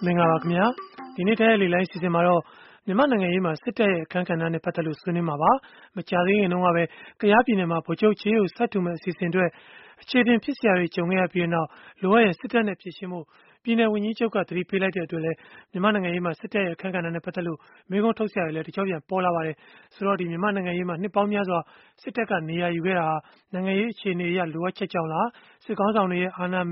မင်္ဂလာပါခင်ဗျာဒီနေ့တည်းရဲ့လေလိုင်းစီစဉ်မှာတော့မြန်မာနိုင်ငံရေးမှာစစ်တပ်ရဲ့အခမ်းကဏ္ဍနဲ့ပတ်သက်လို့ဆွေးနွေးမှာပါမကြာသေးခင်တုန်းကပဲကယားပြည်နယ်မှာဗိုလ်ချုပ်ချင်းကိုစတ်တူမဲ့အစီအစဉ်အတွက်အခြေတင်ဖြစ်စရာတွေကြုံခဲ့ရပြီးနောက်လိုအပ်ရင်စစ်တပ်နဲ့ပြည်ရှင်းမှုပြည်내ဝန်ကြီးချုပ်ကသတိပေးလိုက်တဲ့အတွက်လည်းမြန်မာနိုင်ငံရေးမှာစစ်တပ်ရဲ့အခမ်းကဏ္ဍနဲ့ပတ်သက်လို့မေးခွန်းထုတ်စရာတွေလည်းတကြော့ပြန်ပေါ်လာပါတယ်ဆိုတော့ဒီမြန်မာနိုင်ငံရေးမှာနှစ်ပေါင်းများစွာစစ်တပ်ကနေရာယူခဲ့တာနိုင်ငံရေးအခြေအနေအရလိုအပ်ချက်ကြောင့်လားစစ်ကောင်းဆောင်တွေရဲ့အာဏာ